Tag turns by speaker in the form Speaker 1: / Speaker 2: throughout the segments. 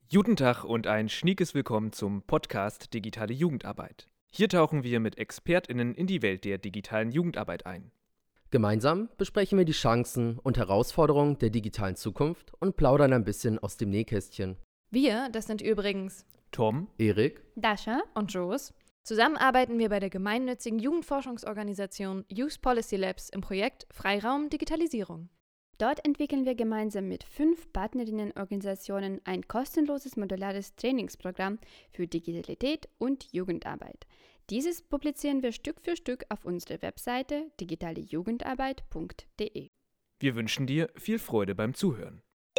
Speaker 1: Guten Tag und ein schniekes Willkommen zum Podcast Digitale Jugendarbeit. Hier tauchen wir mit ExpertInnen in die Welt der digitalen Jugendarbeit ein.
Speaker 2: Gemeinsam besprechen wir die Chancen und Herausforderungen der digitalen Zukunft und plaudern ein bisschen aus dem Nähkästchen.
Speaker 3: Wir, das sind übrigens
Speaker 1: Tom,
Speaker 2: Erik,
Speaker 3: Dasha und Jos. Zusammen arbeiten wir bei der gemeinnützigen Jugendforschungsorganisation Youth Policy Labs im Projekt Freiraum Digitalisierung.
Speaker 4: Dort entwickeln wir gemeinsam mit 5 Partnerinnenorganisationen ein kostenloses modulares Trainingsprogramm für Digitalität und Jugendarbeit. Dieses publizieren wir Stück für Stück auf unserer Webseite digitalejugendarbeit.de.
Speaker 1: wir wünschen dir viel Freude beim Zuhören.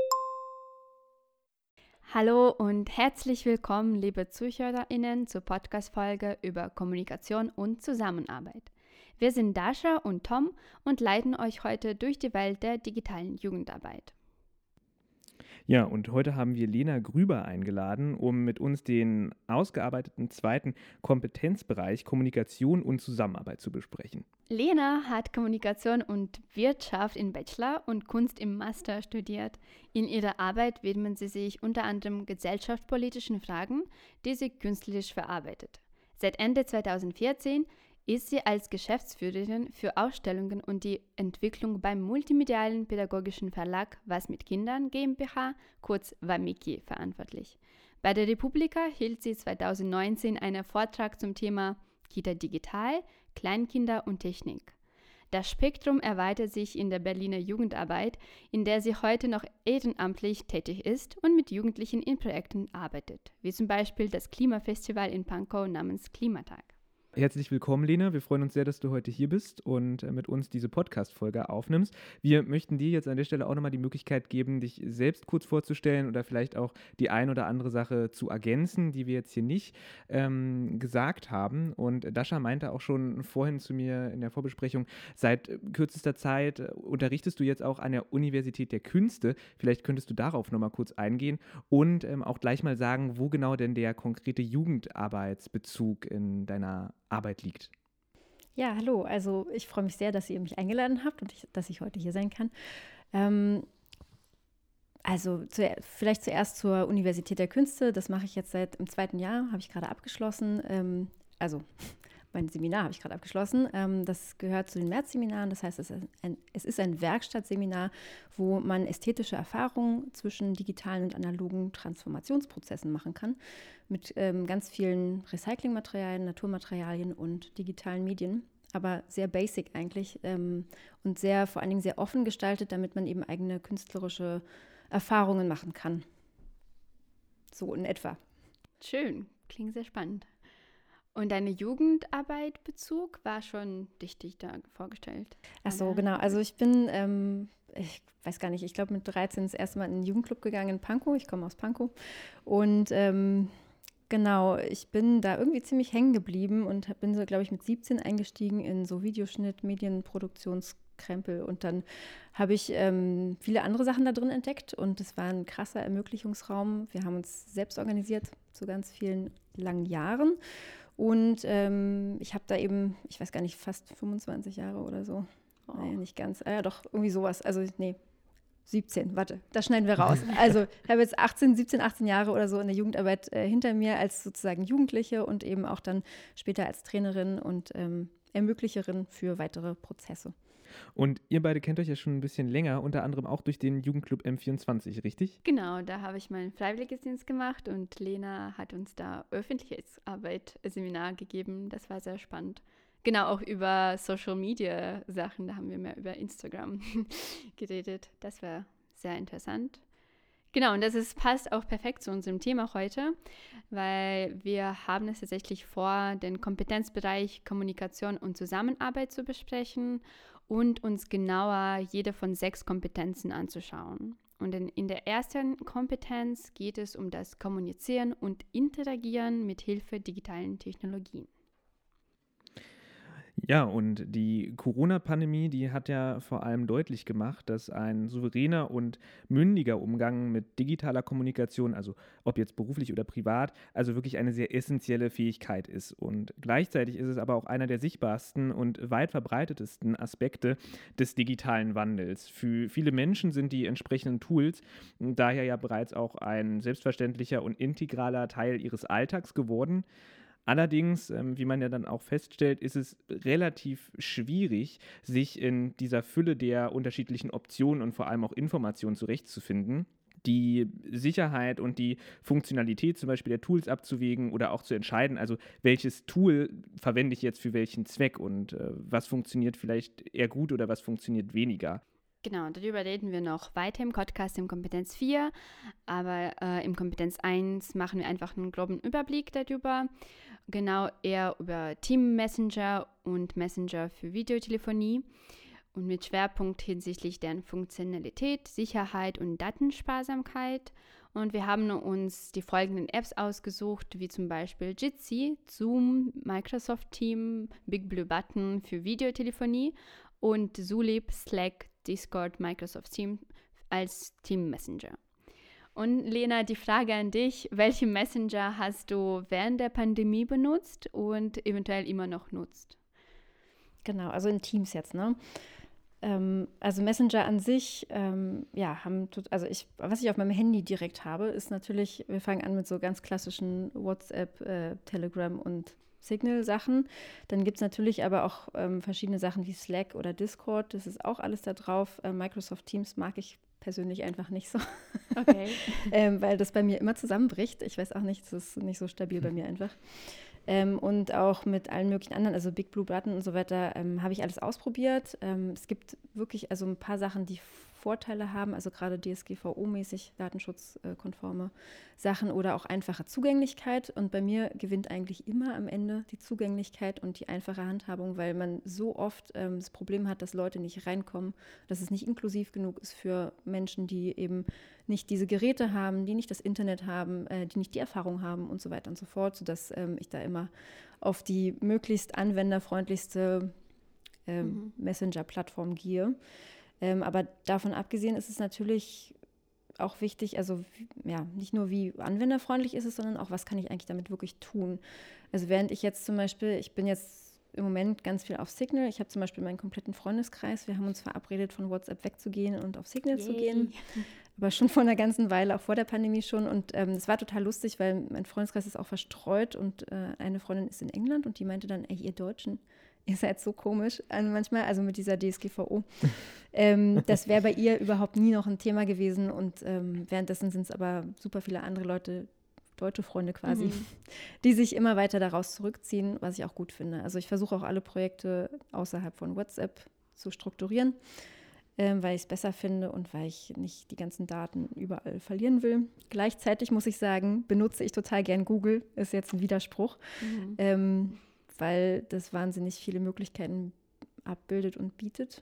Speaker 4: Hallo und herzlich willkommen, liebe ZuhörerInnen, zur Podcast-Folge über Kommunikation und Zusammenarbeit. Wir sind Dasha und Tom und leiten euch heute durch die Welt der digitalen Jugendarbeit.
Speaker 1: Ja, und heute haben wir Lena Grüber eingeladen, um mit uns den ausgearbeiteten zweiten Kompetenzbereich Kommunikation und Zusammenarbeit zu besprechen.
Speaker 4: Lena hat Kommunikation und Wirtschaft im Bachelor und Kunst im Master studiert. In ihrer Arbeit widmen sie sich unter anderem gesellschaftspolitischen Fragen, die sie künstlerisch verarbeitet. Seit Ende 2014 ist sie als Geschäftsführerin für Ausstellungen und die Entwicklung beim multimedialen pädagogischen Verlag Was mit Kindern GmbH, kurz WAMIKI, verantwortlich. Bei der Republika hielt sie 2019 einen Vortrag zum Thema Kita Digital, Kleinkinder und Technik. Das Spektrum erweitert sich in der Berliner Jugendarbeit, in der sie heute noch ehrenamtlich tätig ist und mit Jugendlichen in Projekten arbeitet, wie zum Beispiel das Klimafestival in Pankow namens Klimatag.
Speaker 1: Herzlich willkommen, Lena. Wir freuen uns sehr, dass du heute hier bist und mit uns diese Podcast-Folge aufnimmst. Wir möchten dir jetzt an der Stelle auch nochmal die Möglichkeit geben, dich selbst kurz vorzustellen oder vielleicht auch die ein oder andere Sache zu ergänzen, die wir jetzt hier nicht gesagt haben. Und Dasha meinte auch schon vorhin zu mir in der Vorbesprechung, seit kürzester Zeit unterrichtest du jetzt auch an der Universität der Künste. Vielleicht könntest du darauf nochmal kurz eingehen und auch gleich mal sagen, wo genau denn der konkrete Jugendarbeitsbezug in deiner Arbeit liegt.
Speaker 5: Ja, hallo. Also ich freue mich sehr, dass ihr mich eingeladen habt und dass ich heute hier sein kann. Vielleicht zuerst zur Universität der Künste. Das mache ich jetzt seit im 2. Jahr, habe ich gerade abgeschlossen. Mein Seminar habe ich gerade abgeschlossen. Das gehört zu den Märzseminaren. Das heißt, es ist ein Werkstattseminar, wo man ästhetische Erfahrungen zwischen digitalen und analogen Transformationsprozessen machen kann. Mit ganz vielen Recyclingmaterialien, Naturmaterialien und digitalen Medien. Aber sehr basic eigentlich und vor allen Dingen sehr offen gestaltet, damit man eben eigene künstlerische Erfahrungen machen kann. So in etwa.
Speaker 4: Schön, klingt sehr spannend. Und deine Jugendarbeitbezug war schon richtig da vorgestellt.
Speaker 5: Ach so, genau. Also ich bin, ich weiß gar nicht, ich glaube mit 13 das erste Mal in den Jugendclub gegangen in Pankow. Ich komme aus Pankow. Und genau, ich bin da irgendwie ziemlich hängen geblieben und bin so, glaube ich, mit 17 eingestiegen in so Videoschnitt, Medienproduktionskrempel. Und dann habe ich viele andere Sachen da drin entdeckt. Und es war ein krasser Ermöglichungsraum. Wir haben uns selbst organisiert zu ganz vielen langen Jahren. Und ich habe da eben, ich weiß gar nicht, fast 25 Jahre oder so. Oh. Naja, nicht ganz. Ja, doch, irgendwie sowas. Also, nee, 17, warte, das schneiden wir raus. Also, ich habe jetzt 17, 18 Jahre oder so in der Jugendarbeit hinter mir als sozusagen Jugendliche und eben auch dann später als Trainerin und Ermöglicherin für weitere Prozesse.
Speaker 1: Und ihr beide kennt euch ja schon ein bisschen länger, unter anderem auch durch den Jugendclub M24, richtig?
Speaker 4: Genau, da habe ich meinen Freiwilligendienst gemacht und Lena hat uns da Öffentlichkeitsarbeit-Seminar gegeben. Das war sehr spannend. Genau, auch über Social-Media-Sachen, da haben wir mehr über Instagram geredet. Das war sehr interessant. Genau, und passt auch perfekt zu unserem Thema heute, weil wir haben es tatsächlich vor, den Kompetenzbereich Kommunikation und Zusammenarbeit zu besprechen und uns genauer jede von 6 Kompetenzen anzuschauen. Und in der ersten Kompetenz geht es um das Kommunizieren und Interagieren mit Hilfe digitalen Technologien.
Speaker 1: Ja, und die Corona-Pandemie, die hat ja vor allem deutlich gemacht, dass ein souveräner und mündiger Umgang mit digitaler Kommunikation, also ob jetzt beruflich oder privat, also wirklich eine sehr essentielle Fähigkeit ist. Und gleichzeitig ist es aber auch einer der sichtbarsten und weit verbreitetesten Aspekte des digitalen Wandels. Für viele Menschen sind die entsprechenden Tools daher ja bereits auch ein selbstverständlicher und integraler Teil ihres Alltags geworden. Allerdings, wie man ja dann auch feststellt, ist es relativ schwierig, sich in dieser Fülle der unterschiedlichen Optionen und vor allem auch Informationen zurechtzufinden. Die Sicherheit und die Funktionalität zum Beispiel der Tools abzuwägen oder auch zu entscheiden, also welches Tool verwende ich jetzt für welchen Zweck und was funktioniert vielleicht eher gut oder was funktioniert weniger.
Speaker 4: Genau, darüber reden wir noch weiter im Podcast im Kompetenz 4, aber im Kompetenz 1 machen wir einfach einen groben Überblick darüber, genau eher über Team-Messenger und Messenger für Videotelefonie und mit Schwerpunkt hinsichtlich deren Funktionalität, Sicherheit und Datensparsamkeit. Und wir haben uns die folgenden Apps ausgesucht, wie zum Beispiel Jitsi, Zoom, Microsoft Team, Big Blue Button für Videotelefonie und Zulip, Slack, Discord, Microsoft Team als Team Messenger. Und Lena, die Frage an dich, welche Messenger hast du während der Pandemie benutzt und eventuell immer noch nutzt?
Speaker 5: Genau, also in Teams jetzt, ne? Also Messenger an sich, was ich auf meinem Handy direkt habe, ist natürlich, wir fangen an mit so ganz klassischen WhatsApp, Telegram und Signal-Sachen. Dann gibt es natürlich aber auch verschiedene Sachen wie Slack oder Discord. Das ist auch alles da drauf. Microsoft Teams mag ich persönlich einfach nicht so.
Speaker 4: Okay.
Speaker 5: Weil das bei mir immer zusammenbricht. Ich weiß auch nicht, es ist nicht so stabil bei mir einfach. Und auch mit allen möglichen anderen, also Big Blue Button und so weiter, habe ich alles ausprobiert. Es gibt wirklich also ein paar Sachen, die Vorteile haben, also gerade DSGVO-mäßig datenschutzkonforme Sachen oder auch einfache Zugänglichkeit. Und bei mir gewinnt eigentlich immer am Ende die Zugänglichkeit und die einfache Handhabung, weil man so oft das Problem hat, dass Leute nicht reinkommen, dass es nicht inklusiv genug ist für Menschen, die eben nicht diese Geräte haben, die nicht das Internet haben, die nicht die Erfahrung haben und so weiter und so fort, sodass ich da immer auf die möglichst anwenderfreundlichste Messenger-Plattform gehe. Aber davon abgesehen ist es natürlich auch wichtig, also ja, nicht nur wie anwenderfreundlich ist es, sondern auch, was kann ich eigentlich damit wirklich tun. Also während ich jetzt zum Beispiel, ich bin jetzt im Moment ganz viel auf Signal, ich habe zum Beispiel meinen kompletten Freundeskreis, wir haben uns verabredet, von WhatsApp wegzugehen und auf Signal zu gehen, aber schon vor einer ganzen Weile, auch vor der Pandemie schon und es war total lustig, weil mein Freundeskreis ist auch verstreut und eine Freundin ist in England und die meinte dann, ey, ihr Deutschen, ihr seid so komisch manchmal, also mit dieser DSGVO. Das wäre bei ihr überhaupt nie noch ein Thema gewesen und währenddessen sind es aber super viele andere Leute, deutsche Freunde quasi, die sich immer weiter daraus zurückziehen, was ich auch gut finde. Also ich versuche auch alle Projekte außerhalb von WhatsApp zu strukturieren, weil ich es besser finde und weil ich nicht die ganzen Daten überall verlieren will. Gleichzeitig muss ich sagen, benutze ich total gern Google, ist jetzt ein Widerspruch. Weil das wahnsinnig viele Möglichkeiten abbildet und bietet.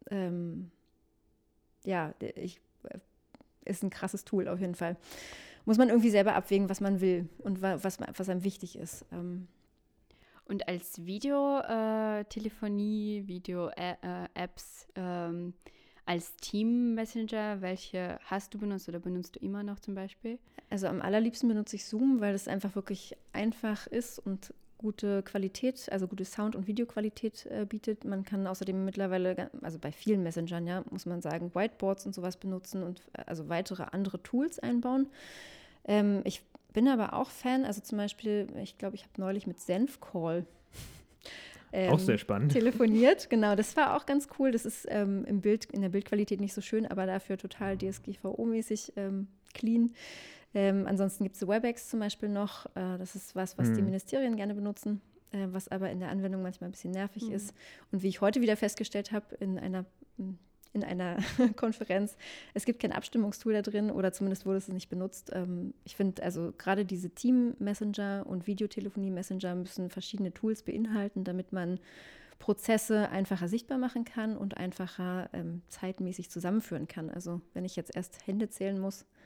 Speaker 5: Ist ein krasses Tool auf jeden Fall. Muss man irgendwie selber abwägen, was man will und was einem wichtig ist.
Speaker 4: Und als Videotelefonie, Video-Apps, als Team-Messenger, welche hast du benutzt oder benutzt du immer noch zum Beispiel?
Speaker 5: Also am allerliebsten benutze ich Zoom, weil es einfach wirklich einfach ist und gute Qualität, also gute Sound- und Videoqualität bietet. Man kann außerdem mittlerweile, also bei vielen Messengern, ja, muss man sagen, Whiteboards und sowas benutzen und also weitere andere Tools einbauen. Ich bin aber auch Fan, also zum Beispiel, ich glaube, ich habe neulich mit Zenfcall
Speaker 1: auch sehr spannend.
Speaker 5: Telefoniert. Genau, das war auch ganz cool. Das ist in der Bildqualität nicht so schön, aber dafür total DSGVO-mäßig clean. Ansonsten gibt es WebEx zum Beispiel noch. Das ist was die Ministerien gerne benutzen, was aber in der Anwendung manchmal ein bisschen nervig ist. Und wie ich heute wieder festgestellt habe in einer Konferenz, es gibt kein Abstimmungstool da drin oder zumindest wurde es nicht benutzt. Ich finde, also gerade diese Team-Messenger und Videotelefonie-Messenger müssen verschiedene Tools beinhalten, damit man Prozesse einfacher sichtbar machen kann und einfacher zeitmäßig zusammenführen kann. Also wenn ich jetzt erst Hände zählen muss,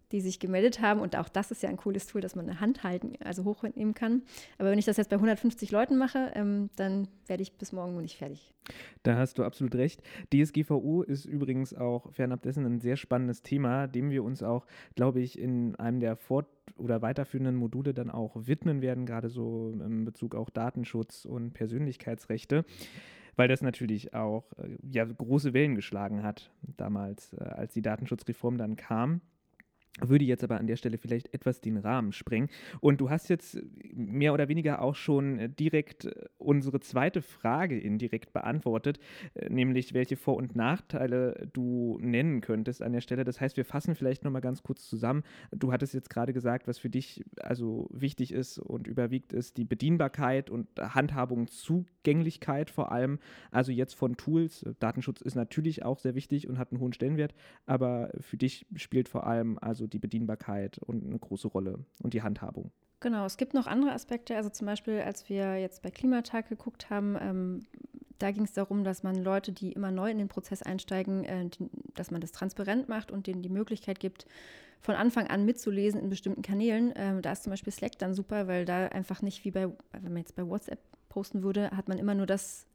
Speaker 5: die sich gemeldet haben. Und auch das ist ja ein cooles Tool, dass man eine Hand halten, also hochnehmen kann. Aber wenn ich das jetzt bei 150 Leuten mache, dann werde ich bis morgen wohl nicht fertig.
Speaker 1: Da hast du absolut recht. DSGVO ist übrigens auch fernab dessen ein sehr spannendes Thema, dem wir uns auch, glaube ich, in einem der oder weiterführenden Module dann auch widmen werden, gerade so in Bezug auf Datenschutz und Persönlichkeitsrechte, weil das natürlich auch große Wellen geschlagen hat damals, als die Datenschutzreform dann kam. Würde jetzt aber an der Stelle vielleicht etwas den Rahmen sprengen. Und du hast jetzt mehr oder weniger auch schon direkt unsere zweite Frage indirekt beantwortet, nämlich welche Vor- und Nachteile du nennen könntest an der Stelle. Das heißt, wir fassen vielleicht nochmal ganz kurz zusammen. Du hattest jetzt gerade gesagt, was für dich also wichtig ist und überwiegt ist die Bedienbarkeit und Handhabung, Zugänglichkeit vor allem. Also jetzt von Tools. Datenschutz ist natürlich auch sehr wichtig und hat einen hohen Stellenwert, aber für dich spielt vor allem also die Bedienbarkeit und eine große Rolle und die Handhabung.
Speaker 5: Genau, es gibt noch andere Aspekte. Also zum Beispiel, als wir jetzt bei Klimatag geguckt haben, da ging es darum, dass man Leute, die immer neu in den Prozess einsteigen, dass man das transparent macht und denen die Möglichkeit gibt, von Anfang an mitzulesen in bestimmten Kanälen. Da ist zum Beispiel Slack dann super, weil da einfach nicht wie wenn man jetzt bei WhatsApp posten würde, hat man immer nur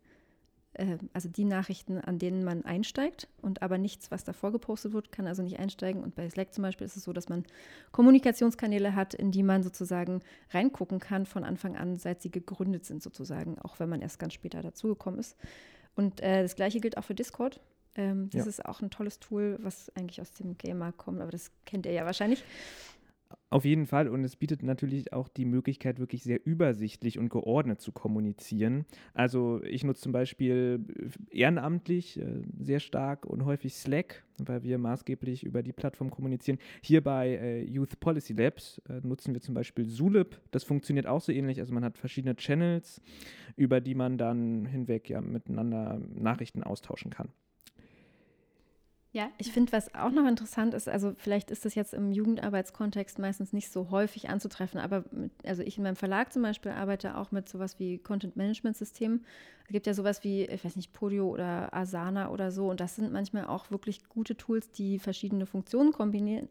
Speaker 5: also die Nachrichten, an denen man einsteigt und aber nichts, was davor gepostet wird, kann also nicht einsteigen. Und bei Slack zum Beispiel ist es so, dass man Kommunikationskanäle hat, in die man sozusagen reingucken kann von Anfang an, seit sie gegründet sind sozusagen, auch wenn man erst ganz später dazugekommen ist. Und das Gleiche gilt auch für Discord. Das ist auch ein tolles Tool, was eigentlich aus dem Gamer kommt, aber das kennt ihr ja wahrscheinlich.
Speaker 1: Auf jeden Fall, und es bietet natürlich auch die Möglichkeit, wirklich sehr übersichtlich und geordnet zu kommunizieren. Also ich nutze zum Beispiel ehrenamtlich sehr stark und häufig Slack, weil wir maßgeblich über die Plattform kommunizieren. Hier bei Youth Policy Labs nutzen wir zum Beispiel Zulip. Das funktioniert auch so ähnlich. Also man hat verschiedene Channels, über die man dann hinweg miteinander Nachrichten austauschen kann.
Speaker 5: Ja, ich finde, was auch noch interessant ist, also vielleicht ist das jetzt im Jugendarbeitskontext meistens nicht so häufig anzutreffen, aber also ich in meinem Verlag zum Beispiel arbeite auch mit sowas wie Content-Management-Systemen. Es gibt ja sowas wie, ich weiß nicht, Podio oder Asana oder so, und das sind manchmal auch wirklich gute Tools, die verschiedene Funktionen kombinieren.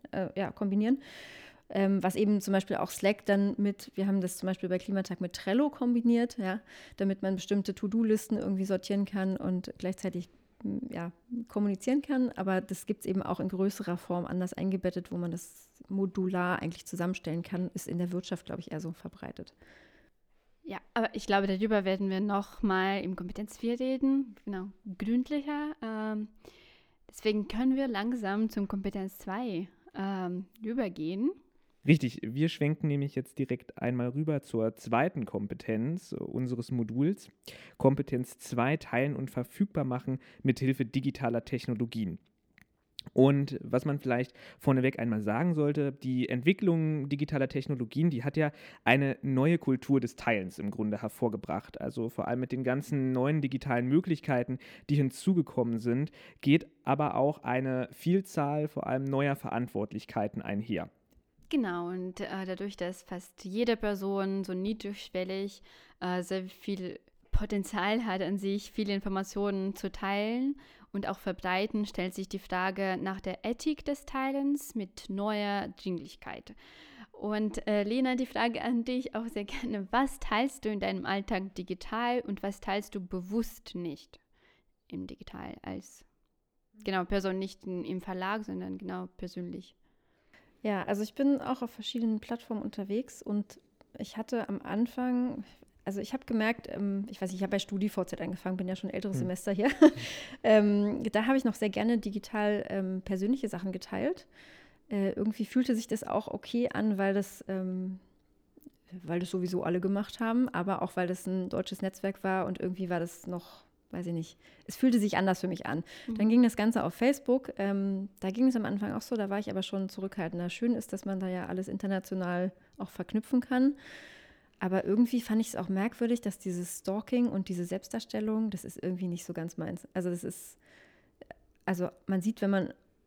Speaker 5: Was eben zum Beispiel auch Slack dann wir haben das zum Beispiel bei Klimatag mit Trello kombiniert, ja, damit man bestimmte To-Do-Listen irgendwie sortieren kann und gleichzeitig kommunizieren kann, aber das gibt es eben auch in größerer Form anders eingebettet, wo man das modular eigentlich zusammenstellen kann, ist in der Wirtschaft, glaube ich, eher so verbreitet.
Speaker 4: Ja, aber ich glaube, darüber werden wir noch mal im Kompetenz 4 reden, genau, gründlicher. Deswegen können wir langsam zum Kompetenz 2 übergehen.
Speaker 1: Richtig, wir schwenken nämlich jetzt direkt einmal rüber zur zweiten Kompetenz unseres Moduls. Kompetenz 2, teilen und verfügbar machen mithilfe digitaler Technologien. Und was man vielleicht vorneweg einmal sagen sollte, die Entwicklung digitaler Technologien, die hat ja eine neue Kultur des Teilens im Grunde hervorgebracht. Also vor allem mit den ganzen neuen digitalen Möglichkeiten, die hinzugekommen sind, geht aber auch eine Vielzahl vor allem neuer Verantwortlichkeiten einher.
Speaker 4: Genau, und dadurch, dass fast jede Person so niedrigschwellig sehr viel Potenzial hat an sich, viele Informationen zu teilen und auch verbreiten, stellt sich die Frage nach der Ethik des Teilens mit neuer Dringlichkeit. Und Lena, die Frage an dich auch sehr gerne, was teilst du in deinem Alltag digital und was teilst du bewusst nicht im Digital als Person, nicht im Verlag, sondern genau persönlich?
Speaker 5: Ja, also ich bin auch auf verschiedenen Plattformen unterwegs und ich hatte am Anfang, also ich habe gemerkt, ich weiß nicht, ich habe bei StudiVZ angefangen, bin ja schon ein älteres Semester hier. Da habe ich noch sehr gerne digital persönliche Sachen geteilt. Irgendwie fühlte sich das auch okay an, weil das sowieso alle gemacht haben, aber auch weil das ein deutsches Netzwerk war und irgendwie war das noch, weiß ich nicht, es fühlte sich anders für mich an. Dann ging das Ganze auf Facebook, da ging es am Anfang auch so, da war ich aber schon zurückhaltender. Schön ist, dass man da ja alles international auch verknüpfen kann, aber irgendwie fand ich es auch merkwürdig, dass dieses Stalking und diese Selbstdarstellung, das ist irgendwie nicht so ganz meins. Also man sieht, wenn man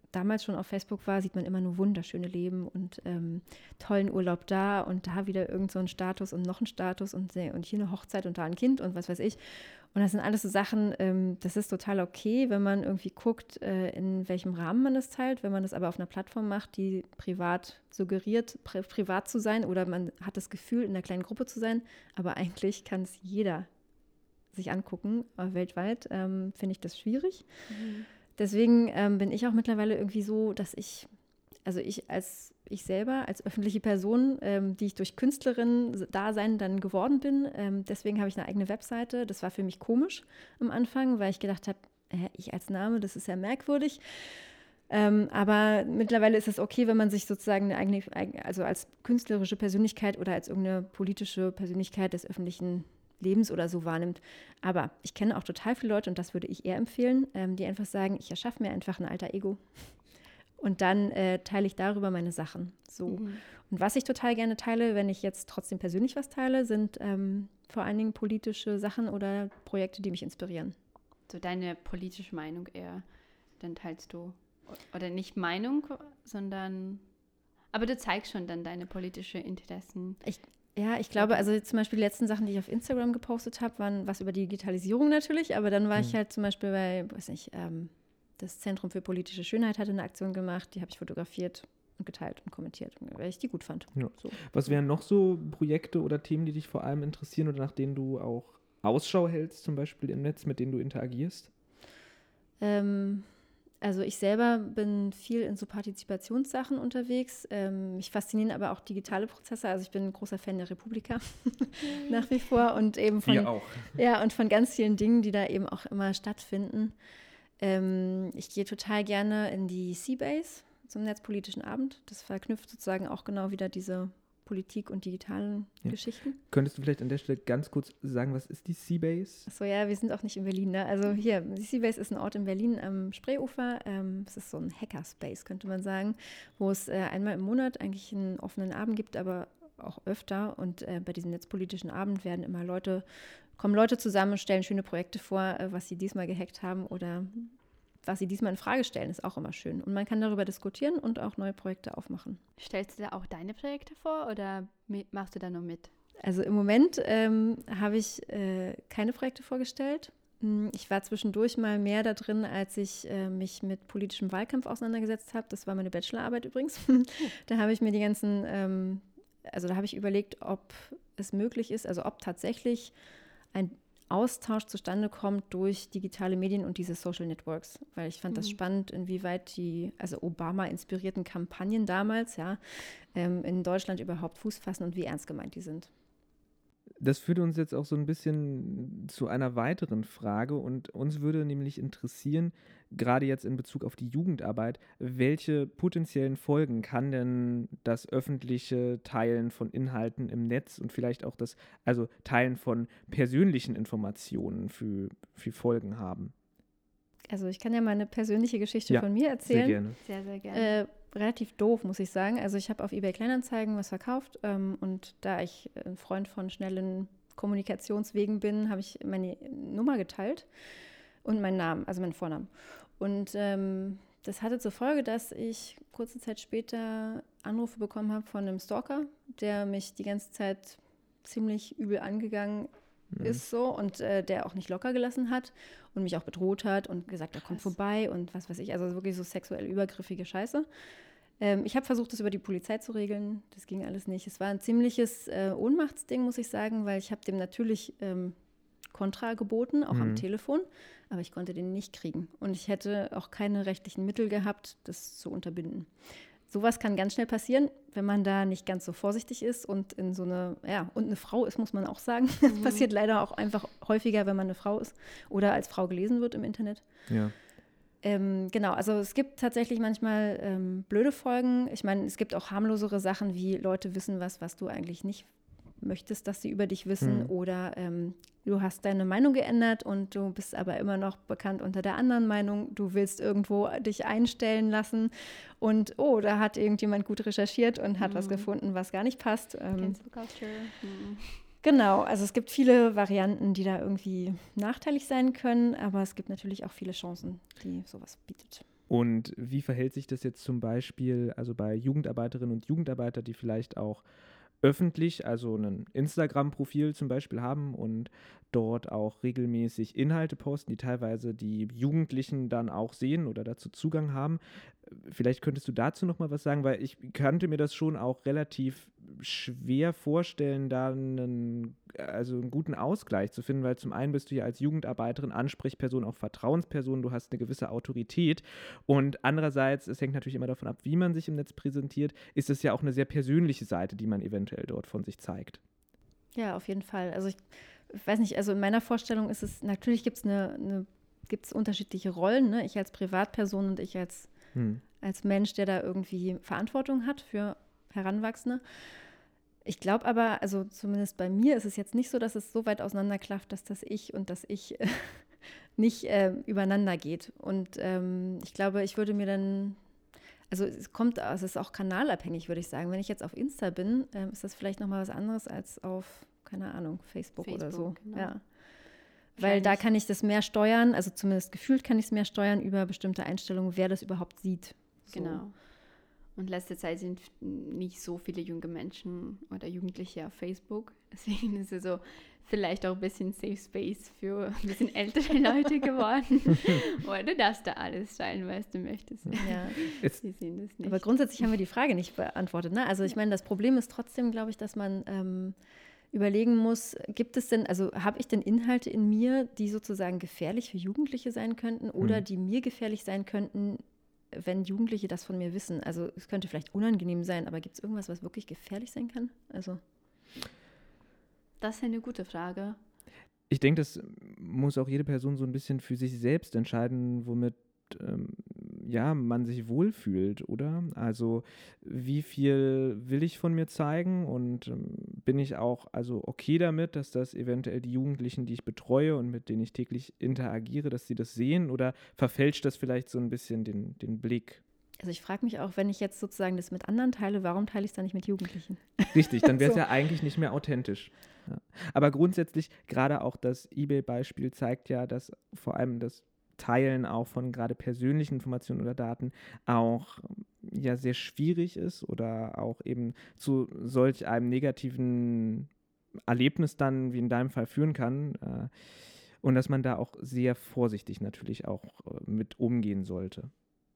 Speaker 5: damals schon auf Facebook war, sieht man immer nur wunderschöne Leben und tollen Urlaub da und da wieder irgend so ein Status und noch ein Status und hier eine Hochzeit und da ein Kind und was weiß ich. Und das sind alles so Sachen, das ist total okay, wenn man irgendwie guckt, in welchem Rahmen man das teilt. Wenn man das aber auf einer Plattform macht, die privat suggeriert, privat zu sein, oder man hat das Gefühl, in einer kleinen Gruppe zu sein, aber eigentlich kann es jeder sich angucken, weltweit, finde ich das schwierig. Deswegen bin ich auch mittlerweile irgendwie so, dass ich selber als öffentliche Person, die ich durch Künstlerin-Dasein dann geworden bin, deswegen habe ich eine eigene Webseite. Das war für mich komisch am Anfang, weil ich gedacht habe, ich als Name, das ist ja merkwürdig. Aber mittlerweile ist es okay, wenn man sich sozusagen eine eigene, also als künstlerische Persönlichkeit oder als irgendeine politische Persönlichkeit des öffentlichen Lebens oder so wahrnimmt. Aber ich kenne auch total viele Leute, und das würde ich eher empfehlen, die einfach sagen, ich erschaffe mir einfach ein alter Ego und dann teile ich darüber meine Sachen. So. Und was ich total gerne teile, wenn ich jetzt trotzdem persönlich was teile, sind vor allen Dingen politische Sachen oder Projekte, die mich inspirieren.
Speaker 4: So deine politische Meinung eher, dann teilst du, oder nicht Meinung, sondern, aber du zeigst schon dann deine politischen Interessen.
Speaker 5: Ich glaube, also zum Beispiel die letzten Sachen, die ich auf Instagram gepostet habe, waren was über die Digitalisierung natürlich, aber dann war ich halt zum Beispiel bei, das Zentrum für politische Schönheit hatte eine Aktion gemacht, die habe ich fotografiert und geteilt und kommentiert, weil ich die gut fand.
Speaker 1: Ja.
Speaker 5: So.
Speaker 1: Was wären noch so Projekte oder Themen, die dich vor allem interessieren oder nach denen du auch Ausschau hältst, zum Beispiel im Netz, mit denen du interagierst?
Speaker 5: Also ich selber bin viel in so Partizipationssachen unterwegs. Mich faszinieren aber auch digitale Prozesse. Also ich bin ein großer Fan der Republika nach wie vor und eben von ganz vielen Dingen, die da eben auch immer stattfinden. Ich gehe total gerne in die Seabase zum Netzpolitischen Abend. Das verknüpft sozusagen auch genau wieder diese Politik und digitalen Geschichten.
Speaker 1: Könntest du vielleicht an der Stelle ganz kurz sagen, was ist die Seabase?
Speaker 5: Achso, ja, wir sind auch nicht in Berlin, ne? Also hier, die Seabase ist ein Ort in Berlin am Spreeufer. Es ist so ein Hackerspace, könnte man sagen, wo es einmal im Monat eigentlich einen offenen Abend gibt, aber auch öfter. Und bei diesem netzpolitischen Abend werden immer kommen Leute zusammen, stellen schöne Projekte vor, was sie diesmal gehackt haben oder was sie diesmal in Frage stellen, ist auch immer schön. Und man kann darüber diskutieren und auch neue Projekte aufmachen.
Speaker 4: Stellst du da auch deine Projekte vor oder machst du da nur mit?
Speaker 5: Also im Moment habe ich keine Projekte vorgestellt. Ich war zwischendurch mal mehr da drin, als ich mich mit politischem Wahlkampf auseinandergesetzt habe. Das war meine Bachelorarbeit übrigens. Da habe ich mir da habe ich überlegt, ob es möglich ist, also ob tatsächlich ein Austausch zustande kommt durch digitale Medien und diese Social Networks, weil ich fand das spannend, inwieweit die Obama-inspirierten Kampagnen damals in Deutschland überhaupt Fuß fassen und wie ernst gemeint die sind.
Speaker 1: Das führt uns jetzt auch so ein bisschen zu einer weiteren Frage und uns würde nämlich interessieren, gerade jetzt in Bezug auf die Jugendarbeit, welche potenziellen Folgen kann denn das öffentliche Teilen von Inhalten im Netz und vielleicht auch das Teilen von persönlichen Informationen für Folgen haben?
Speaker 5: Also ich kann ja mal eine persönliche Geschichte von mir erzählen.
Speaker 1: Sehr gerne.
Speaker 4: Sehr, sehr gerne.
Speaker 5: Relativ doof, muss ich sagen. Also ich habe auf eBay Kleinanzeigen was verkauft und da ich ein Freund von schnellen Kommunikationswegen bin, habe ich meine Nummer geteilt und meinen Namen, also meinen Vornamen. Und das hatte zur Folge, dass ich kurze Zeit später Anrufe bekommen habe von einem Stalker, der mich die ganze Zeit ziemlich übel angegangen ist so und der auch nicht locker gelassen hat und mich auch bedroht hat und gesagt, er kommt vorbei und was weiß ich, also wirklich so sexuell übergriffige Scheiße. Ich habe versucht, das über die Polizei zu regeln, das ging alles nicht. Es war ein ziemliches Ohnmachtsding, muss ich sagen, weil ich habe dem natürlich Kontra geboten, auch am Telefon, aber ich konnte den nicht kriegen und ich hätte auch keine rechtlichen Mittel gehabt, das zu unterbinden. Sowas kann ganz schnell passieren, wenn man da nicht ganz so vorsichtig ist und und eine Frau ist, muss man auch sagen. Das passiert leider auch einfach häufiger, wenn man eine Frau ist oder als Frau gelesen wird im Internet.
Speaker 1: Ja.
Speaker 5: Genau, also es gibt tatsächlich manchmal blöde Folgen. Ich meine, es gibt auch harmlosere Sachen, wie Leute wissen was du eigentlich nicht möchtest, dass sie über dich wissen oder du hast deine Meinung geändert und du bist aber immer noch bekannt unter der anderen Meinung. Du willst irgendwo dich einstellen lassen und da hat irgendjemand gut recherchiert und hat was gefunden, was gar nicht passt.
Speaker 4: Cancel Culture.
Speaker 5: Genau, also es gibt viele Varianten, die da irgendwie nachteilig sein können, aber es gibt natürlich auch viele Chancen, die sowas bietet.
Speaker 1: Und wie verhält sich das jetzt zum Beispiel, also bei Jugendarbeiterinnen und Jugendarbeitern, die vielleicht auch öffentlich, also ein Instagram-Profil zum Beispiel haben und dort auch regelmäßig Inhalte posten, die teilweise die Jugendlichen dann auch sehen oder dazu Zugang haben. Vielleicht könntest du dazu noch mal was sagen, weil ich könnte mir das schon auch relativ schwer vorstellen, da einen guten Ausgleich zu finden, weil zum einen bist du ja als Jugendarbeiterin, Ansprechperson, auch Vertrauensperson, du hast eine gewisse Autorität und andererseits, es hängt natürlich immer davon ab, wie man sich im Netz präsentiert, ist es ja auch eine sehr persönliche Seite, die man eventuell dort von sich zeigt.
Speaker 5: Ja, auf jeden Fall. Also ich weiß nicht, also in meiner Vorstellung ist es, natürlich gibt es unterschiedliche Rollen, ne? Ich als Privatperson und ich als Mensch, der da irgendwie Verantwortung hat für Heranwachsende. Ich glaube aber, also zumindest bei mir ist es jetzt nicht so, dass es so weit auseinanderklafft, dass das Ich und das Ich nicht übereinander geht. Und ich glaube, ich würde mir dann, also es ist auch kanalabhängig, würde ich sagen. Wenn ich jetzt auf Insta bin, ist das vielleicht nochmal was anderes als auf, keine Ahnung, Facebook oder so.
Speaker 4: Genau.
Speaker 5: Ja. Weil da kann ich das mehr steuern, also zumindest gefühlt kann ich es mehr steuern über bestimmte Einstellungen, wer das überhaupt sieht. So.
Speaker 4: Genau. Und letzte Zeit sind nicht so viele junge Menschen oder Jugendliche auf Facebook. Deswegen ist es so vielleicht auch ein bisschen Safe Space für ein bisschen ältere Leute geworden. Oder du darfst da alles teilen, was du möchtest.
Speaker 5: Ja.
Speaker 4: Sie sehen das nicht.
Speaker 5: Aber grundsätzlich haben wir die Frage nicht beantwortet. Ne? Also ich meine, das Problem ist trotzdem, glaube ich, dass man überlegen muss, gibt es denn, also habe ich denn Inhalte in mir, die sozusagen gefährlich für Jugendliche sein könnten oder die mir gefährlich sein könnten, wenn Jugendliche das von mir wissen? Also es könnte vielleicht unangenehm sein, aber gibt es irgendwas, was wirklich gefährlich sein kann? Also
Speaker 4: das ist eine gute Frage.
Speaker 1: Ich denke, das muss auch jede Person so ein bisschen für sich selbst entscheiden, womit man sich wohlfühlt, oder? Also wie viel will ich von mir zeigen und bin ich auch also okay damit, dass das eventuell die Jugendlichen, die ich betreue und mit denen ich täglich interagiere, dass sie das sehen oder verfälscht das vielleicht so ein bisschen den Blick?
Speaker 5: Also ich frage mich auch, wenn ich jetzt sozusagen das mit anderen teile, warum teile ich es dann nicht mit Jugendlichen?
Speaker 1: Richtig, dann wäre es
Speaker 5: So.
Speaker 1: ja eigentlich nicht mehr authentisch. Ja. Aber grundsätzlich, gerade auch das eBay-Beispiel zeigt ja, dass vor allem das Teilen auch von gerade persönlichen Informationen oder Daten auch ja sehr schwierig ist oder auch eben zu solch einem negativen Erlebnis dann, wie in deinem Fall, führen kann. Und dass man da auch sehr vorsichtig natürlich auch mit umgehen sollte.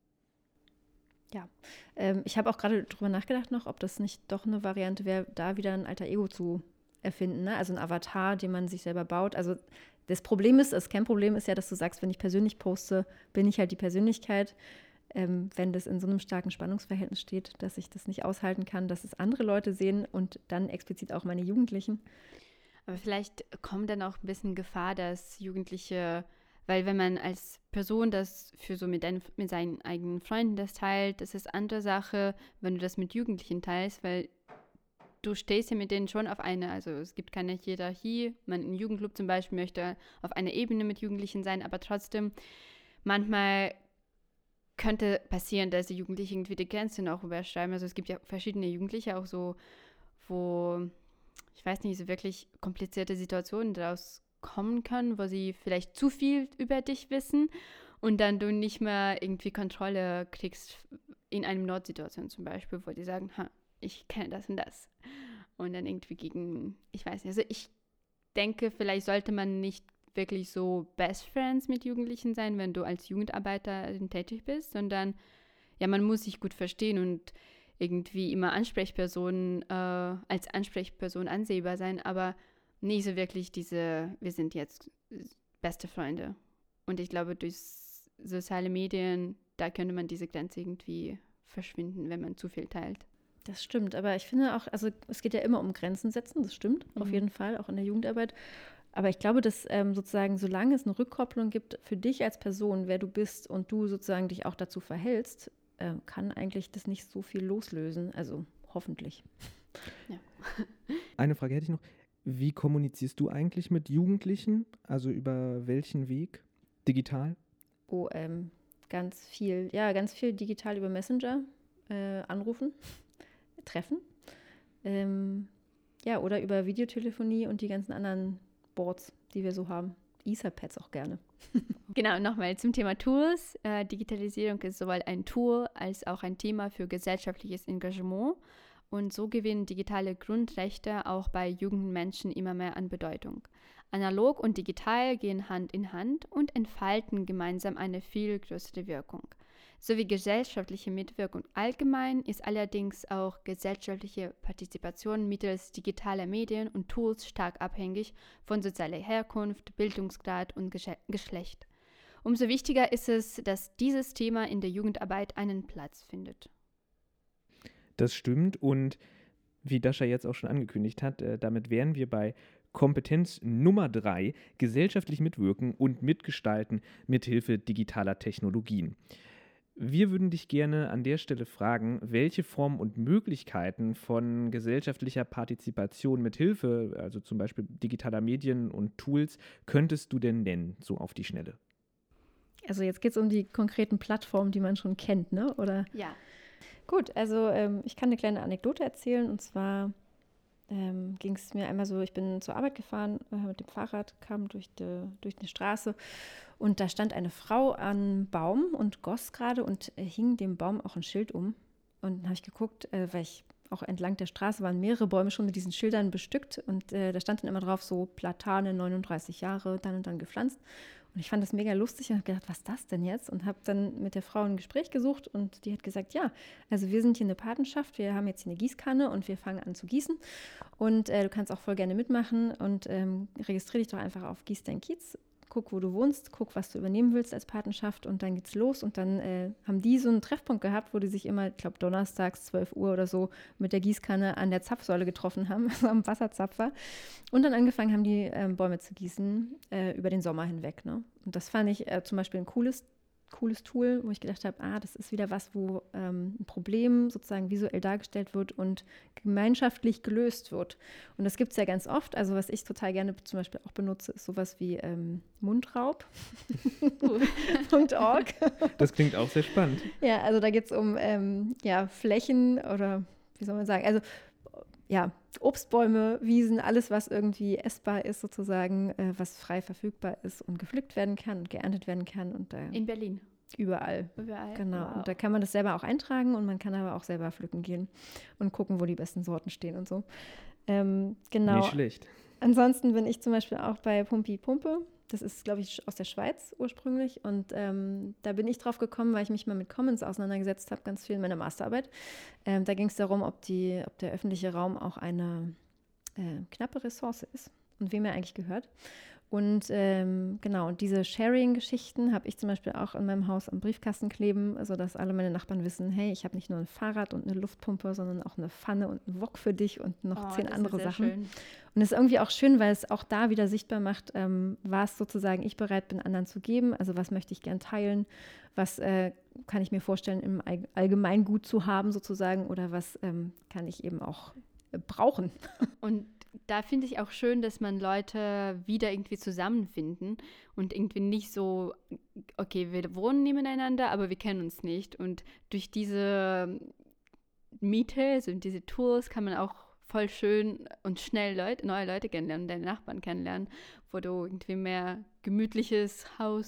Speaker 5: Ja, ich habe auch gerade drüber nachgedacht noch, ob das nicht doch eine Variante wäre, da wieder ein alter Ego zu erfinden, ne? Also ein Avatar, den man sich selber baut. Also das Kernproblem ist ja, dass du sagst, wenn ich persönlich poste, bin ich halt die Persönlichkeit. Wenn das in so einem starken Spannungsverhältnis steht, dass ich das nicht aushalten kann, dass es andere Leute sehen und dann explizit auch meine Jugendlichen.
Speaker 4: Aber vielleicht kommt dann auch ein bisschen Gefahr, dass Jugendliche, weil wenn man als Person das für so mit seinen eigenen Freunden das teilt, das ist eine andere Sache, wenn du das mit Jugendlichen teilst, weil du stehst ja mit denen schon auf einer, also es gibt keine Hierarchie, man im Jugendclub zum Beispiel möchte auf einer Ebene mit Jugendlichen sein, aber trotzdem, manchmal könnte passieren, dass die Jugendlichen irgendwie die Grenzen auch überschreiben, also es gibt ja verschiedene Jugendliche auch so, wo, ich weiß nicht, so wirklich komplizierte Situationen daraus kommen können, wo sie vielleicht zu viel über dich wissen und dann du nicht mehr irgendwie Kontrolle kriegst in einer Notsituation zum Beispiel, wo die sagen, ich kenne das und das. Und dann irgendwie ich weiß nicht, also ich denke, vielleicht sollte man nicht wirklich so Best Friends mit Jugendlichen sein, wenn du als Jugendarbeiterin tätig bist, sondern ja, man muss sich gut verstehen und irgendwie immer als Ansprechperson ansehbar sein, aber nicht so wirklich wir sind jetzt beste Freunde. Und ich glaube, durch soziale Medien, da könnte man diese Grenze irgendwie verschwinden, wenn man zu viel teilt.
Speaker 5: Das stimmt, aber ich finde auch, also es geht ja immer um Grenzen setzen, das stimmt, auf jeden Fall, auch in der Jugendarbeit. Aber ich glaube, dass sozusagen, solange es eine Rückkopplung gibt für dich als Person, wer du bist und du sozusagen dich auch dazu verhältst, kann eigentlich das nicht so viel loslösen, also hoffentlich.
Speaker 4: Ja.
Speaker 1: Eine Frage hätte ich noch. Wie kommunizierst du eigentlich mit Jugendlichen? Also über welchen Weg? Digital?
Speaker 5: Oh, ganz viel digital über Messenger, anrufen, treffen. Oder über Videotelefonie und die ganzen anderen Boards, die wir so haben. Etherpads auch gerne.
Speaker 4: Genau, nochmal zum Thema Tools. Digitalisierung ist sowohl ein Tool als auch ein Thema für gesellschaftliches Engagement. Und so gewinnen digitale Grundrechte auch bei jungen Menschen immer mehr an Bedeutung. Analog und digital gehen Hand in Hand und entfalten gemeinsam eine viel größere Wirkung. Sowie gesellschaftliche Mitwirkung allgemein ist allerdings auch gesellschaftliche Partizipation mittels digitaler Medien und Tools stark abhängig von sozialer Herkunft, Bildungsgrad und Geschlecht. Umso wichtiger ist es, dass dieses Thema in der Jugendarbeit einen Platz findet.
Speaker 1: Das stimmt und wie Dasha jetzt auch schon angekündigt hat, damit wären wir bei Kompetenz Nummer 3, gesellschaftlich mitwirken und mitgestalten mithilfe digitaler Technologien. Wir würden dich gerne an der Stelle fragen, welche Formen und Möglichkeiten von gesellschaftlicher Partizipation mithilfe, also zum Beispiel digitaler Medien und Tools, könntest du denn nennen, so auf die Schnelle?
Speaker 5: Also jetzt geht es um die konkreten Plattformen, die man schon kennt, ne? Oder?
Speaker 4: Ja.
Speaker 5: Gut, also ich kann eine kleine Anekdote erzählen und zwar ging es mir einmal so, ich bin zur Arbeit gefahren mit dem Fahrrad, kam durch die Straße und da stand eine Frau an einem Baum und goss gerade und hing dem Baum auch ein Schild um. Und dann habe ich geguckt, weil ich auch entlang der Straße waren mehrere Bäume schon mit diesen Schildern bestückt und da stand dann immer drauf so Platane, 39 Jahre, dann und dann gepflanzt. Und ich fand das mega lustig und habe gedacht, was ist das denn jetzt? Und habe dann mit der Frau ein Gespräch gesucht und die hat gesagt, ja, also wir sind hier eine Patenschaft, wir haben jetzt hier eine Gießkanne und wir fangen an zu gießen und du kannst auch voll gerne mitmachen und registriere dich doch einfach auf Gieß dein Kiez. Guck, wo du wohnst, guck, was du übernehmen willst als Patenschaft und dann geht's los. Und dann haben die so einen Treffpunkt gehabt, wo die sich immer, ich glaube, donnerstags 12 Uhr oder so mit der Gießkanne an der Zapfsäule getroffen haben, also am Wasserzapfer. Und dann angefangen haben, die Bäume zu gießen über den Sommer hinweg. Ne? Und das fand ich zum Beispiel ein cooles Tool, wo ich gedacht habe, das ist wieder was, wo ein Problem sozusagen visuell dargestellt wird und gemeinschaftlich gelöst wird. Und das gibt es ja ganz oft. Also was ich total gerne zum Beispiel auch benutze, ist sowas wie mundraub.org.
Speaker 1: Das klingt auch sehr spannend.
Speaker 5: Ja, also da geht es um Flächen oder wie soll man sagen, also ja, Obstbäume, Wiesen, alles, was irgendwie essbar ist sozusagen, was frei verfügbar ist und gepflückt werden kann und geerntet werden kann. Und
Speaker 4: in Berlin?
Speaker 5: Überall. Genau.
Speaker 4: Wow.
Speaker 5: Und da kann man das selber auch eintragen und man kann aber auch selber pflücken gehen und gucken, wo die besten Sorten stehen und so. Genau.
Speaker 1: Nicht schlecht.
Speaker 5: Ansonsten bin ich zum Beispiel auch bei Pumpi Pumpe. Das ist, glaube ich, aus der Schweiz ursprünglich. Und da bin ich drauf gekommen, weil ich mich mal mit Commons auseinandergesetzt habe, ganz viel in meiner Masterarbeit. Da ging es darum, ob der öffentliche Raum auch eine knappe Ressource ist und wem er eigentlich gehört. Und genau, und diese Sharing-Geschichten habe ich zum Beispiel auch in meinem Haus am Briefkasten kleben, sodass alle meine Nachbarn wissen, hey, ich habe nicht nur ein Fahrrad und eine Luftpumpe, sondern auch eine Pfanne und einen Wok für dich und noch 10 andere Sachen.
Speaker 4: Schön.
Speaker 5: Und es ist irgendwie auch schön, weil es auch da wieder sichtbar macht, was sozusagen ich bereit bin, anderen zu geben. Also was möchte ich gern teilen, was kann ich mir vorstellen, im Allgemeingut zu haben sozusagen oder was kann ich eben auch brauchen.
Speaker 4: Und da finde ich auch schön, dass man Leute wieder irgendwie zusammenfinden und irgendwie nicht so, okay, wir wohnen nebeneinander, aber wir kennen uns nicht. Und durch diese Miete, also diese Tools, kann man auch voll schön und schnell neue Leute kennenlernen, deine Nachbarn kennenlernen, wo du irgendwie mehr gemütliches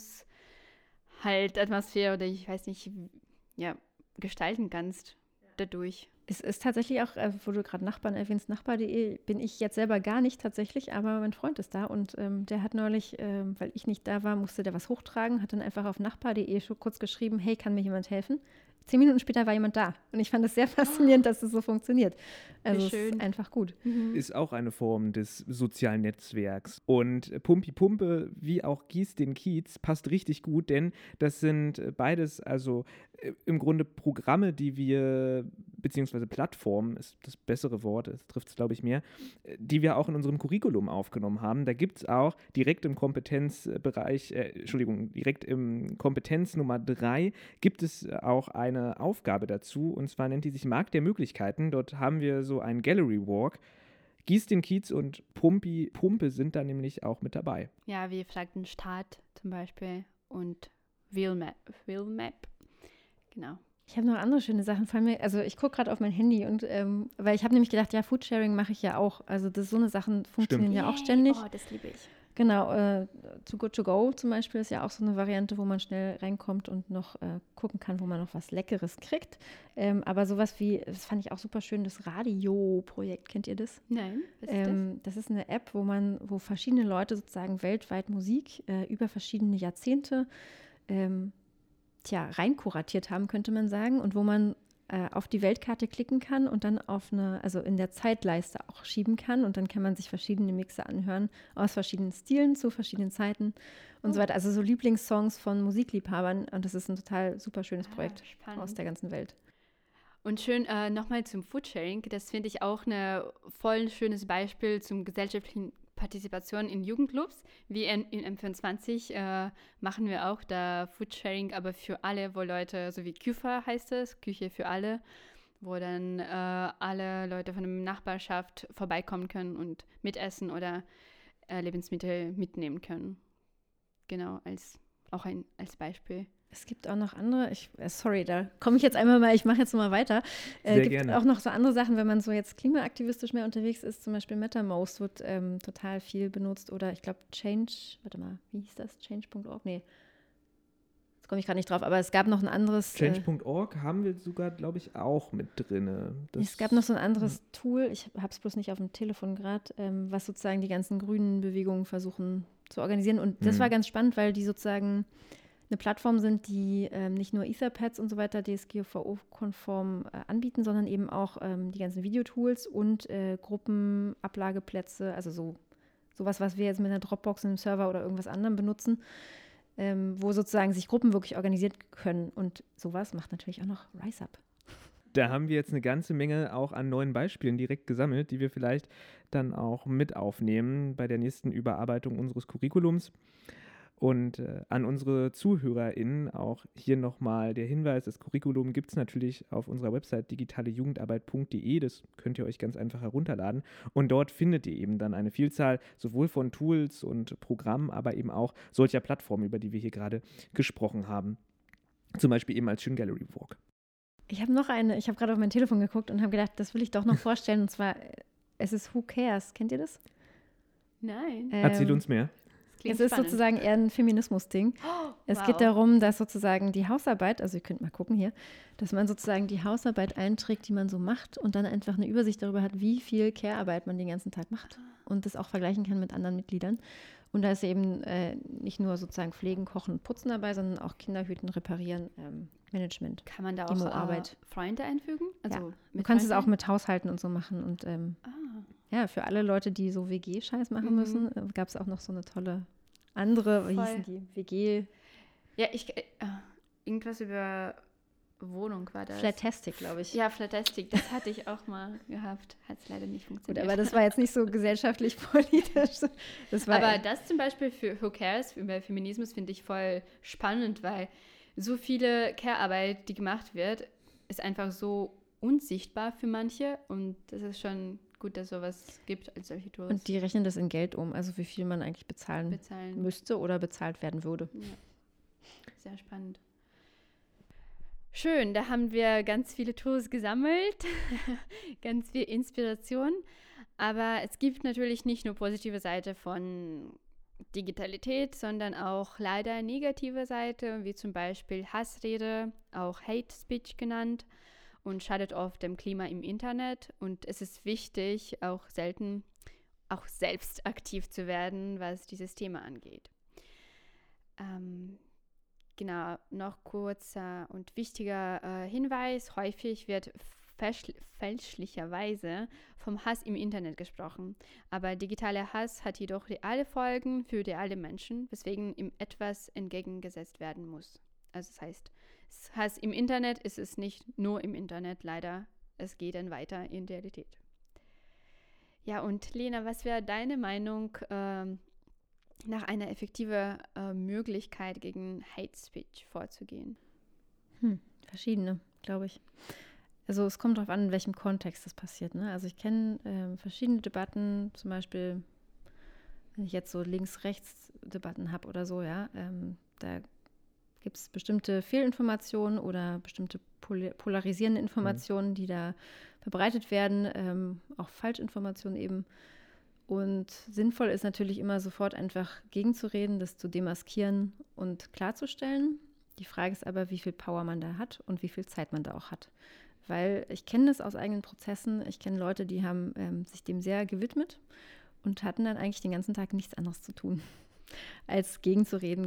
Speaker 4: Atmosphäre oder ich weiß nicht, ja, gestalten kannst dadurch.
Speaker 5: Es ist tatsächlich auch, wo du gerade Nachbarn erwähnst, nachbar.de bin ich jetzt selber gar nicht tatsächlich, aber mein Freund ist da und der hat neulich, weil ich nicht da war, musste der was hochtragen, hat dann einfach auf nachbar.de schon kurz geschrieben, hey, kann mir jemand helfen? 10 Minuten später war jemand da und ich fand es sehr faszinierend, dass es so funktioniert. Also es ist einfach gut.
Speaker 1: Ist auch eine Form des sozialen Netzwerks. Und Pumpi Pumpe wie auch Gieß den Kiez passt richtig gut, denn das sind beides also im Grunde Programme, die wir, beziehungsweise Plattformen ist das bessere Wort, das trifft es glaube ich mehr, die wir auch in unserem Curriculum aufgenommen haben. Da gibt es auch direkt im Kompetenzbereich, direkt im Kompetenz Nummer 3 gibt es auch eine Aufgabe dazu und zwar nennt die sich Markt der Möglichkeiten. Dort haben wir so einen Gallery Walk. Gieß den Kiez und Pumpi Pumpe sind da nämlich auch mit dabei.
Speaker 4: Ja, wie Flaggenstadt zum Beispiel und Wheelmap. Genau.
Speaker 5: Ich habe noch andere schöne Sachen von mir. Also ich gucke gerade auf mein Handy und weil ich habe nämlich gedacht, ja, Foodsharing mache ich ja auch. Also so eine Sachen funktionieren ja auch ständig.
Speaker 4: Oh, das liebe ich.
Speaker 5: Genau, Too Good To Go zum Beispiel ist ja auch so eine Variante, wo man schnell reinkommt und noch gucken kann, wo man noch was Leckeres kriegt. Aber sowas wie, das fand ich auch super schön, das Radio-Projekt, kennt ihr das?
Speaker 4: Nein, was ist das?
Speaker 5: Das ist eine App, wo verschiedene Leute sozusagen weltweit Musik über verschiedene Jahrzehnte reinkuratiert haben, könnte man sagen, und wo man auf die Weltkarte klicken kann und dann also in der Zeitleiste auch schieben kann, und dann kann man sich verschiedene Mixe anhören aus verschiedenen Stilen zu verschiedenen Zeiten und so weiter. Also so Lieblingssongs von Musikliebhabern, und das ist ein total super schönes Projekt aus der ganzen Welt.
Speaker 4: Und schön nochmal zum Foodsharing. Das finde ich auch ein voll schönes Beispiel zum gesellschaftlichen Partizipation in Jugendclubs. Wie in M24 machen wir auch da Foodsharing, aber für alle, wo Leute, so wie Küfer heißt es, Küche für alle, wo dann alle Leute von der Nachbarschaft vorbeikommen können und mitessen oder Lebensmittel mitnehmen können. Genau, als Beispiel.
Speaker 5: Es gibt auch noch andere, sorry, da komme ich jetzt einmal mal, ich mache jetzt mal weiter.
Speaker 1: Sehr
Speaker 5: gibt
Speaker 1: gerne.
Speaker 5: auch noch so andere Sachen, wenn man so jetzt klimaaktivistisch mehr unterwegs ist, zum Beispiel MetaMost wird total viel benutzt, oder ich glaube wie hieß das? Change.org? Nee, jetzt komme ich gerade nicht drauf, aber es gab noch ein anderes.
Speaker 1: Change.org haben wir sogar, glaube ich, auch mit drin.
Speaker 5: Es gab noch so ein anderes Tool, ich habe es bloß nicht auf dem Telefon gerade, was sozusagen die ganzen grünen Bewegungen versuchen zu organisieren, und das war ganz spannend, weil die sozusagen eine Plattform sind, die nicht nur Etherpads und so weiter DSGVO-konform anbieten, sondern eben auch die ganzen Videotools und Gruppenablageplätze, also sowas, was wir jetzt mit einer Dropbox, einem Server oder irgendwas anderem benutzen, wo sozusagen sich Gruppen wirklich organisieren können. Und sowas macht natürlich auch noch RiseUp.
Speaker 1: Da haben wir jetzt eine ganze Menge auch an neuen Beispielen direkt gesammelt, die wir vielleicht dann auch mit aufnehmen bei der nächsten Überarbeitung unseres Curriculums. Und an unsere ZuhörerInnen auch hier nochmal der Hinweis, das Curriculum gibt es natürlich auf unserer Website digitalejugendarbeit.de, das könnt ihr euch ganz einfach herunterladen, und dort findet ihr eben dann eine Vielzahl sowohl von Tools und Programmen, aber eben auch solcher Plattformen, über die wir hier gerade gesprochen haben. Zum Beispiel eben als Schön Gallery Walk.
Speaker 5: Ich habe noch ich habe gerade auf mein Telefon geguckt und habe gedacht, das will ich doch noch vorstellen, und zwar, es ist Who Cares, kennt ihr das?
Speaker 4: Nein.
Speaker 1: Erzähl uns mehr.
Speaker 5: Es ist sozusagen eher ein Feminismus-Ding. Es geht darum, dass sozusagen die Hausarbeit, also ihr könnt mal gucken hier, dass man sozusagen die Hausarbeit einträgt, die man so macht, und dann einfach eine Übersicht darüber hat, wie viel Care-Arbeit man den ganzen Tag macht, und das auch vergleichen kann mit anderen Mitgliedern. Und da ist eben nicht nur sozusagen Pflegen, Kochen, Putzen dabei, sondern auch Kinder hüten, reparieren, Management.
Speaker 4: Kann man da auch Freunde einfügen? Also
Speaker 5: ja, du kannst es auch mit Haushalten und so machen. Und ja, für alle Leute, die so WG-Scheiß machen müssen, gab es auch noch so eine tolle andere, wie hießen die? WG.
Speaker 4: Ja, irgendwas über Wohnung war das.
Speaker 5: Flatastic, glaube ich.
Speaker 4: Ja, Flatastic, das hatte ich auch mal gehabt. Hat es leider nicht funktioniert.
Speaker 5: Gut, aber das war jetzt nicht so gesellschaftlich politisch.
Speaker 4: Aber das zum Beispiel für Who Cares, über Feminismus, finde ich voll spannend, weil so viele Care-Arbeit, die gemacht wird, ist einfach so unsichtbar für manche, und das ist schon gut, dass sowas gibt als solche Tools.
Speaker 5: Und die rechnen das in Geld um, also wie viel man eigentlich bezahlen müsste oder bezahlt werden würde.
Speaker 4: Ja. Sehr spannend. Schön, da haben wir ganz viele Tools gesammelt, ganz viel Inspiration, aber es gibt natürlich nicht nur positive Seite von Digitalität, sondern auch leider negative Seite, wie zum Beispiel Hassrede, auch Hate Speech genannt, und schadet oft dem Klima im Internet, und es ist wichtig, auch selbst aktiv zu werden, was dieses Thema angeht. Genau, noch kurzer und wichtiger Hinweis: Häufig wird fälschlicherweise vom Hass im Internet gesprochen, aber digitaler Hass hat jedoch reale Folgen für reale Menschen, weswegen ihm etwas entgegengesetzt werden muss. Also das heißt, Hass im Internet ist es nicht nur im Internet, leider. Es geht dann weiter in der Realität. Ja, und Lena, was wäre deine Meinung nach einer effektiven Möglichkeit, gegen Hate Speech vorzugehen?
Speaker 5: Verschiedene, glaube ich. Also es kommt darauf an, in welchem Kontext das passiert. Ne? Also ich kenne verschiedene Debatten, zum Beispiel, wenn ich jetzt so Links-Rechts-Debatten habe oder so, ja, da gibt es bestimmte Fehlinformationen oder bestimmte polarisierende Informationen, die da verbreitet werden, auch Falschinformationen eben. Und sinnvoll ist natürlich immer sofort einfach gegenzureden, das zu demaskieren und klarzustellen. Die Frage ist aber, wie viel Power man da hat und wie viel Zeit man da auch hat. Weil ich kenne das aus eigenen Prozessen. Ich kenne Leute, die haben sich dem sehr gewidmet und hatten dann eigentlich den ganzen Tag nichts anderes zu tun, als gegenzureden.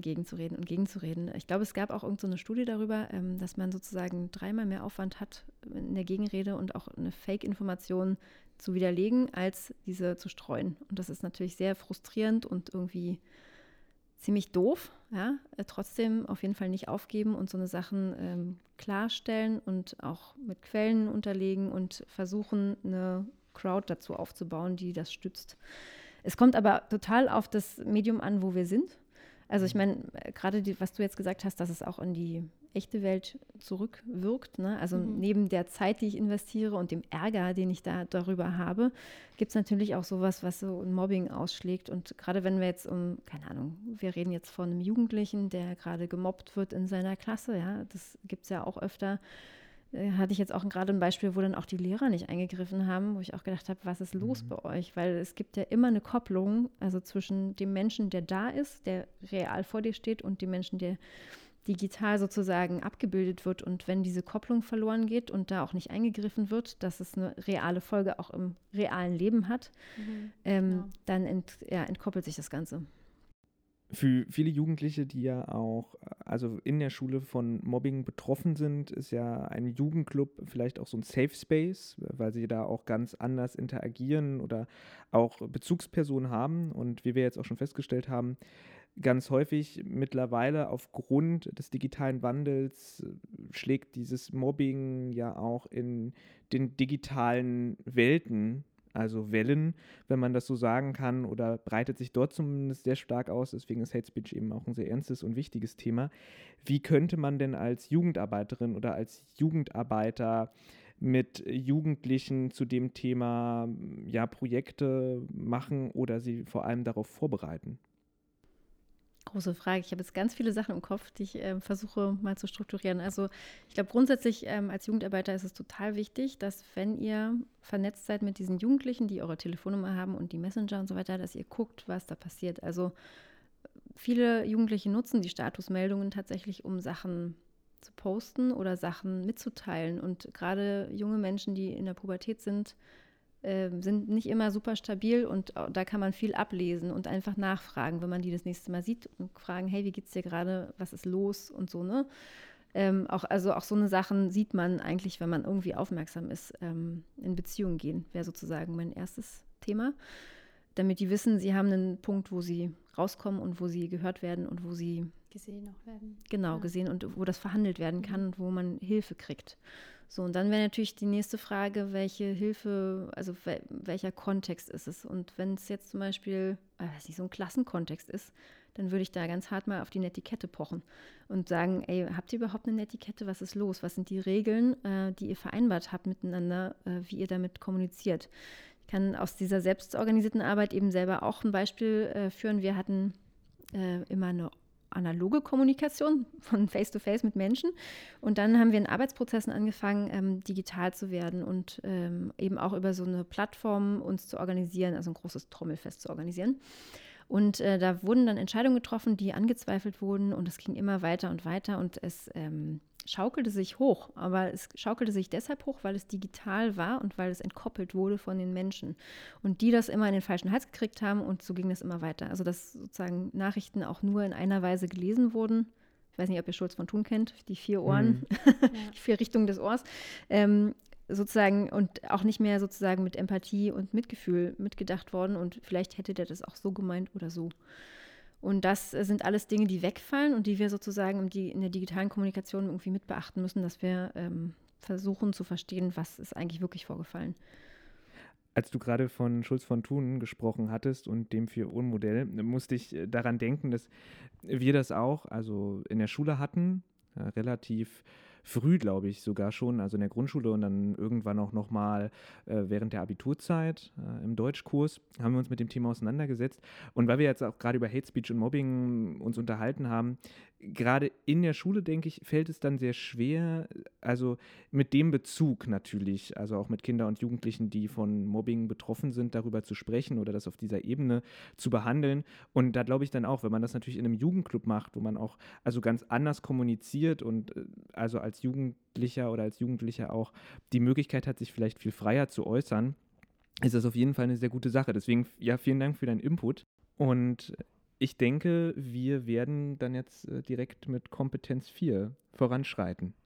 Speaker 5: Ich glaube, es gab auch irgend so eine Studie darüber, dass man sozusagen 3-mal mehr Aufwand hat in der Gegenrede und auch eine Fake-Information zu widerlegen, als diese zu streuen. Und das ist natürlich sehr frustrierend und irgendwie ziemlich doof. Ja? Trotzdem auf jeden Fall nicht aufgeben und so eine Sachen klarstellen und auch mit Quellen unterlegen und versuchen, eine Crowd dazu aufzubauen, die das stützt. Es kommt aber total auf das Medium an, wo wir sind. Also ich meine, gerade was du jetzt gesagt hast, dass es auch in die echte Welt zurückwirkt. Ne? Also neben der Zeit, die ich investiere und dem Ärger, den ich da darüber habe, gibt es natürlich auch sowas, was so ein Mobbing ausschlägt. Und gerade wenn wir jetzt keine Ahnung, wir reden jetzt von einem Jugendlichen, der gerade gemobbt wird in seiner Klasse, ja, das gibt es ja auch öfter. Hatte ich jetzt auch gerade ein Beispiel, wo dann auch die Lehrer nicht eingegriffen haben, wo ich auch gedacht habe, was ist los bei euch? Weil es gibt ja immer eine Kopplung, also zwischen dem Menschen, der da ist, der real vor dir steht, und dem Menschen, der digital sozusagen abgebildet wird. Und wenn diese Kopplung verloren geht und da auch nicht eingegriffen wird, dass es eine reale Folge auch im realen Leben hat, dann entkoppelt sich das Ganze.
Speaker 1: Für viele Jugendliche, die ja auch also in der Schule von Mobbing betroffen sind, ist ja ein Jugendclub vielleicht auch so ein Safe Space, weil sie da auch ganz anders interagieren oder auch Bezugspersonen haben. Und wie wir jetzt auch schon festgestellt haben, ganz häufig mittlerweile aufgrund des digitalen Wandels schlägt dieses Mobbing ja auch in den digitalen Welten, also Wellen, wenn man das so sagen kann, oder breitet sich dort zumindest sehr stark aus. Deswegen ist Hate Speech eben auch ein sehr ernstes und wichtiges Thema. Wie könnte man denn als Jugendarbeiterin oder als Jugendarbeiter mit Jugendlichen zu dem Thema Projekte machen oder sie vor allem darauf vorbereiten?
Speaker 5: Große Frage. Ich habe jetzt ganz viele Sachen im Kopf, die ich versuche mal zu strukturieren. Also ich glaube grundsätzlich als Jugendarbeiter ist es total wichtig, dass wenn ihr vernetzt seid mit diesen Jugendlichen, die eure Telefonnummer haben und die Messenger und so weiter, dass ihr guckt, was da passiert. Also viele Jugendliche nutzen die Statusmeldungen tatsächlich, um Sachen zu posten oder Sachen mitzuteilen. Und gerade junge Menschen, die in der Pubertät sind nicht immer super stabil, und da kann man viel ablesen und einfach nachfragen, wenn man die das nächste Mal sieht, und fragen, hey, wie geht's dir gerade, was ist los und so, ne? Auch so eine Sachen sieht man eigentlich, wenn man irgendwie aufmerksam ist, in Beziehungen gehen, wäre sozusagen mein erstes Thema, damit die wissen, sie haben einen Punkt, wo sie rauskommen und wo sie gehört werden und wo sie
Speaker 4: gesehen auch werden.
Speaker 5: Genau, gesehen, und wo das verhandelt werden kann und wo man Hilfe kriegt. So, und dann wäre natürlich die nächste Frage, welche Hilfe, also welcher Kontext ist es? Und wenn es jetzt zum Beispiel, so ein Klassenkontext ist, dann würde ich da ganz hart mal auf die Netiquette pochen und sagen, ey, habt ihr überhaupt eine Netiquette? Was ist los? Was sind die Regeln, die ihr vereinbart habt miteinander, wie ihr damit kommuniziert? Ich kann aus dieser selbstorganisierten Arbeit eben selber auch ein Beispiel führen. Wir hatten immer eine analoge Kommunikation von Face-to-Face mit Menschen. Und dann haben wir in Arbeitsprozessen angefangen, digital zu werden und eben auch über so eine Plattform uns zu organisieren, also ein großes Trommelfest zu organisieren. Und da wurden dann Entscheidungen getroffen, die angezweifelt wurden, und es ging immer weiter und weiter, und es schaukelte sich hoch. Aber es schaukelte sich deshalb hoch, weil es digital war und weil es entkoppelt wurde von den Menschen. Und die das immer in den falschen Hals gekriegt haben, und so ging das immer weiter. Also dass sozusagen Nachrichten auch nur in einer Weise gelesen wurden. Ich weiß nicht, ob ihr Schulz von Thun kennt, die 4 Ohren, die 4 Richtungen des Ohrs. Sozusagen, und auch nicht mehr sozusagen mit Empathie und Mitgefühl mitgedacht worden, und vielleicht hätte der das auch so gemeint oder so. Und das sind alles Dinge, die wegfallen und die wir sozusagen in der digitalen Kommunikation irgendwie mit beachten müssen, dass wir versuchen zu verstehen, was ist eigentlich wirklich vorgefallen.
Speaker 1: Als du gerade von Schulz von Thun gesprochen hattest und dem 4-Ohren-Modell, musste ich daran denken, dass wir das auch also in der Schule hatten, relativ früh, glaube ich, sogar schon, also in der Grundschule, und dann irgendwann auch nochmal während der Abiturzeit im Deutschkurs haben wir uns mit dem Thema auseinandergesetzt. Und weil wir jetzt auch gerade über Hate Speech und Mobbing uns unterhalten haben, gerade in der Schule, denke ich, fällt es dann sehr schwer, also mit dem Bezug natürlich, also auch mit Kindern und Jugendlichen, die von Mobbing betroffen sind, darüber zu sprechen oder das auf dieser Ebene zu behandeln. Und da glaube ich dann auch, wenn man das natürlich in einem Jugendclub macht, wo man auch also ganz anders kommuniziert und also als Jugendlicher oder als Jugendlicher auch die Möglichkeit hat, sich vielleicht viel freier zu äußern, ist das auf jeden Fall eine sehr gute Sache. Deswegen, ja, vielen Dank für deinen Input. Und ich denke, wir werden dann jetzt direkt mit Kompetenz 4 voranschreiten.